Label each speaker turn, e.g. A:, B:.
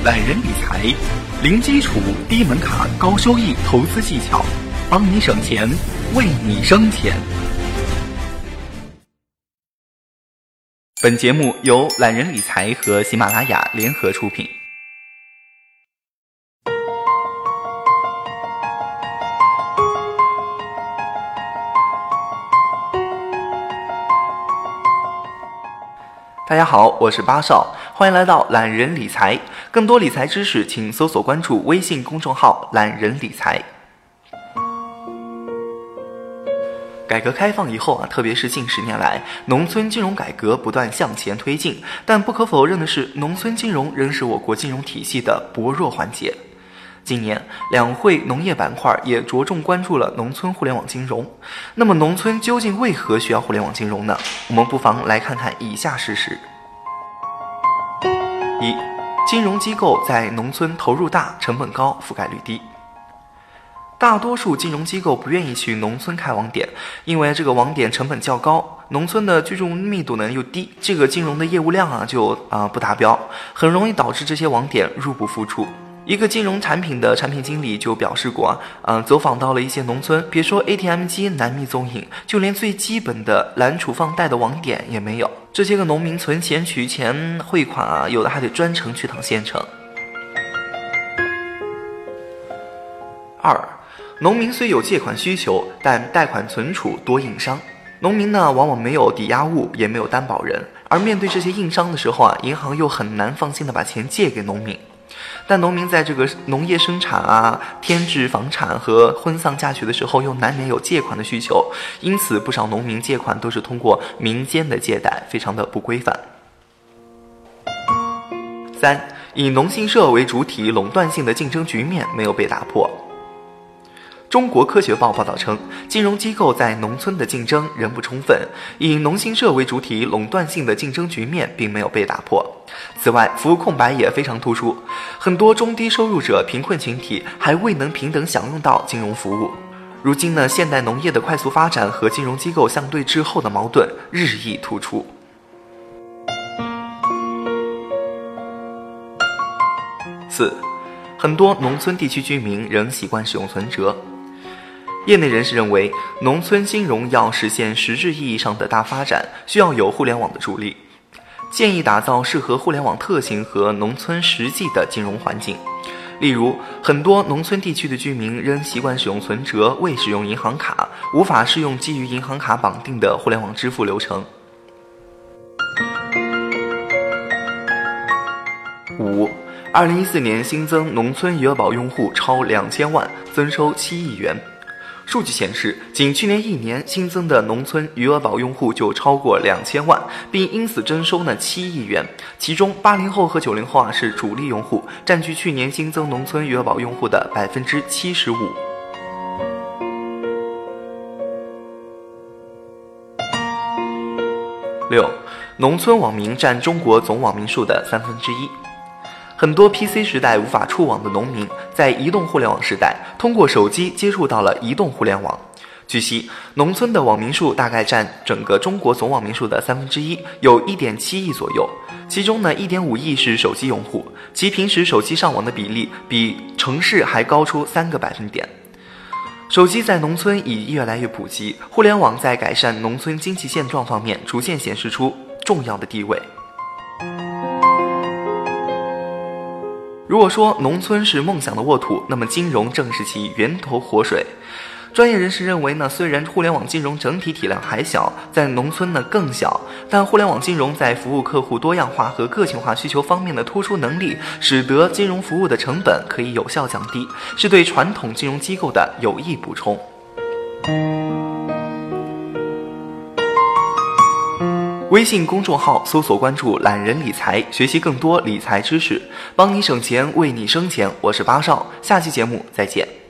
A: 懒人理财，零基础、低门槛、高收益投资技巧，帮你省钱，为你生钱。本节目由懒人理财和喜马拉雅联合出品。大家好，我是巴少，欢迎来到懒人理财。更多理财知识，请搜索关注微信公众号懒人理财。改革开放以后特别是近10年来，农村金融改革不断向前推进，但不可否认的是，农村金融仍是我国金融体系的薄弱环节。今年两会农业板块也着重关注了农村互联网金融。那么农村究竟为何需要互联网金融呢？我们不妨来看看以下事实。一、金融机构在农村投入大、成本高、覆盖率低。大多数金融机构不愿意去农村开网点，因为这个网点成本较高，农村的居住密度呢又低，这个金融的业务量就不达标，很容易导致这些网点入不敷出。一个金融产品的产品经理就表示过走访到了一些农村，别说 ATM 机难觅踪影，就连最基本的揽储放贷的网点也没有。这些个农民存钱、取钱、汇款有的还得专程去趟县城。二、农民虽有借款需求，但贷款存储多硬伤。农民呢，往往没有抵押物，也没有担保人，而面对这些硬伤的时候银行又很难放心的把钱借给农民。但农民在这个农业生产添置房产和婚丧嫁娶的时候，又难免有借款的需求，因此不少农民借款都是通过民间的借贷，非常的不规范。三、以农信社为主体垄断性的竞争局面没有被打破。中国科学报报道称，金融机构在农村的竞争仍不充分，以农信社为主体垄断性的竞争局面并没有被打破。此外，服务空白也非常突出，很多中低收入者、贫困群体还未能平等享用到金融服务。如今呢，现代农业的快速发展和金融机构相对滞后的矛盾日益突出。四、很多农村地区居民仍习惯使用存折。业内人士认为，农村金融要实现实质意义上的大发展，需要有互联网的助力。建议打造适合互联网特性和农村实际的金融环境。例如，很多农村地区的居民仍习惯使用存折，未使用银行卡，无法适用基于银行卡绑定的互联网支付流程。五、2014年新增农村余额宝用户超2000万，增收7亿元。数据显示，仅去年1年新增的农村余额宝用户就超过2000万，并因此征收7亿元。其中80后和90后是主力用户，占据去年新增农村余额宝用户的75%。6. 农村网民占中国总网民数的1/3。很多 PC 时代无法触网的农民，在移动互联网时代，通过手机接触到了移动互联网。据悉，农村的网民数大概占整个中国总网民数的1/3，有1.7亿左右。其中呢，1.5亿是手机用户，其平时手机上网的比例比城市还高出3个百分点。手机在农村已越来越普及，互联网在改善农村经济现状方面逐渐显示出重要的地位。如果说农村是梦想的沃土，那么金融正是其源头活水。专业人士认为虽然互联网金融整体体量还小，在农村更小，但互联网金融在服务客户多样化和个性化需求方面的突出能力，使得金融服务的成本可以有效降低，是对传统金融机构的有益补充。微信公众号搜索关注懒人理财，学习更多理财知识，帮你省钱，为你生钱。我是巴少，下期节目再见。